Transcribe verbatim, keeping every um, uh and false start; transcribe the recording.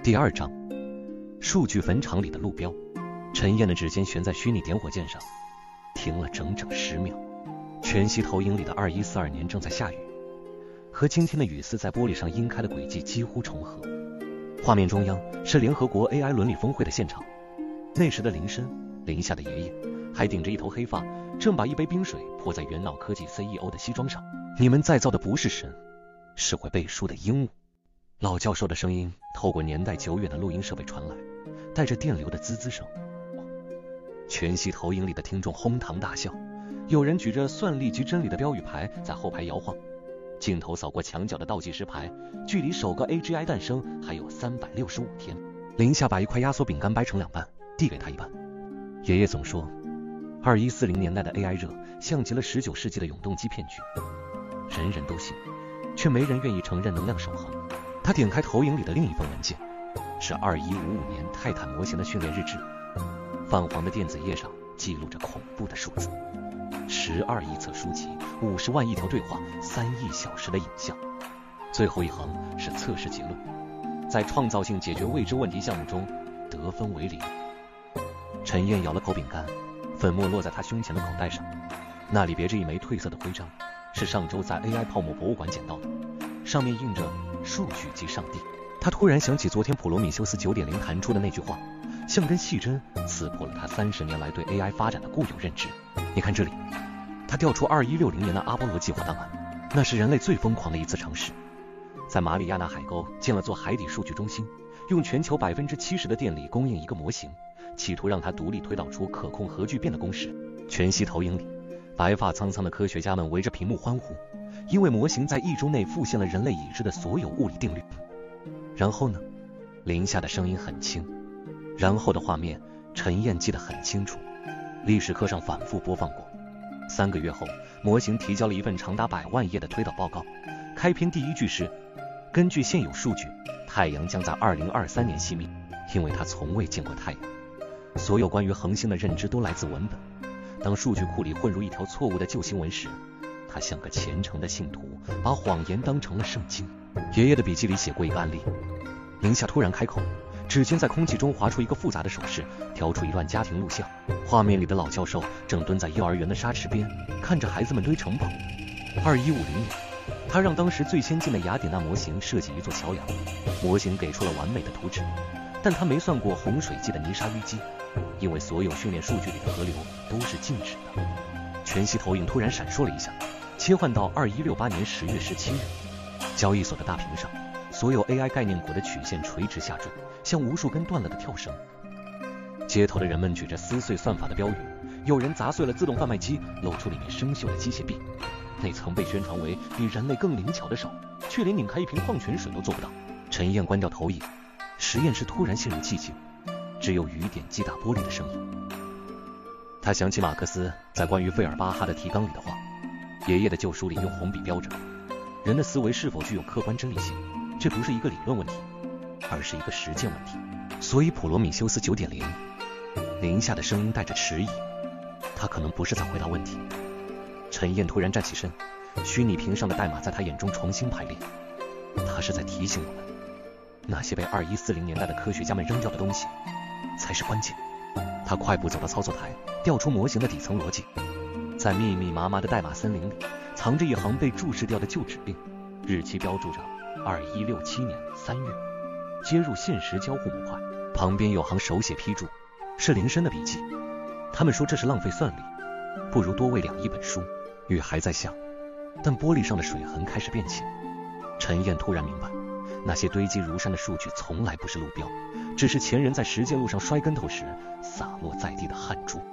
第二章，数据坟场里的路标。陈燕的指尖悬在虚拟点火键上，停了整整十秒。全息投影里的二一四二年正在下雨，和今天的雨丝在玻璃上阴开的轨迹几乎重合。画面中央是联合国 A I 伦理峰会的现场，那时的林深，林夏的爷爷，还顶着一头黑发，正把一杯冰水泼在元脑科技 C E O 的西装上。你们再造的不是神，是会背书的鹦鹉。老教授的声音透过年代久远的录音设备传来，带着电流的滋滋声。全息投影里的听众哄堂大笑，有人举着算力及真理的标语牌在后排摇晃。镜头扫过墙角的倒计时牌，距离首个 A G I 诞生还有三百六十五天。林夏把一块压缩饼干掰成两半，递给他一半。爷爷总说，二一四零年代的 A I 热像极了十九世纪的永动机骗局，人人都信，却没人愿意承认能量守恒。他点开投影里的另一份文件，是二一五五年泰坦模型的训练日志。泛黄的电子页上记录着恐怖的数字：十二亿册书籍，五十万亿条对话，三亿小时的影像。最后一行是测试结论：在创造性解决未知问题项目中，得分为零。陈燕咬了口饼干，粉末落在他胸前的口袋上，那里别着一枚褪色的徽章，是上周在 A I 泡沫博物馆捡到的，上面印着数据即上帝。他突然想起昨天普罗米修斯 九点零 弹出的那句话，像根细针刺破了他三十年来对 A I 发展的固有认知。你看这里，他调出二一六零年的阿波罗计划档案，那是人类最疯狂的一次尝试，在马里亚纳海沟建了座海底数据中心，用全球百分之七十的电力供应一个模型，企图让它独立推导出可控核聚变的公式。全息投影里，白发苍苍的科学家们围着屏幕欢呼，因为模型在一周内复现了人类已知的所有物理定律。然后呢？林夏的声音很轻，然后的画面陈燕记得很清楚，历史课上反复播放过。三个月后，模型提交了一份长达百万页的推导报告，开篇第一句是：根据现有数据，太阳将在二零二三年熄灭，因为它从未见过太阳。所有关于恒星的认知都来自文本，当数据库里混入一条错误的旧新闻时，他像个虔诚的信徒，把谎言当成了圣经。爷爷的笔记里写过一个案例。林夏突然开口，指尖在空气中划出一个复杂的手势，挑出一段家庭录像。画面里的老教授正蹲在幼儿园的沙池边，看着孩子们堆城堡。二一五零年，他让当时最先进的雅典娜模型设计一座桥梁，模型给出了完美的图纸，但他没算过洪水季的泥沙淤积，因为所有训练数据里的河流都是静止的。全息投影突然闪烁了一下，切换到二一六八年十月十七日，交易所的大屏上，所有 A I 概念股的曲线垂直下坠，像无数根断了的跳绳。街头的人们举着撕碎算法的标语，有人砸碎了自动贩卖机，露出里面生锈的机械臂。那曾被宣传为比人类更灵巧的手，却连拧开一瓶矿泉水都做不到。陈燕关掉投影，实验室突然陷入寂静，只有雨点击打玻璃的声音。他想起马克思在关于费尔巴哈的提纲里的话，爷爷的旧书里用红笔标着：人的思维是否具有客观真理性，这不是一个理论问题，而是一个实践问题。所以普罗米修斯 九点零， 林夏的声音带着迟疑，他可能不是在回答问题。陈燕突然站起身，虚拟屏上的代码在他眼中重新排列，他是在提醒我们，那些被二一四零年代的科学家们扔掉的东西才是关键。他快步走到操作台，调出模型的底层逻辑。在密密麻麻的代码森林里，藏着一行被注释掉的旧指令，日期标注着二一六七年三月，接入现实交互模块。旁边有行手写批注，是林深的笔记。他们说这是浪费算力，不如多喂两亿本书。雨还在下，但玻璃上的水痕开始变浅。陈燕突然明白，那些堆积如山的数据从来不是路标，只是前人在实践路上摔跟头时洒落在地的汗珠。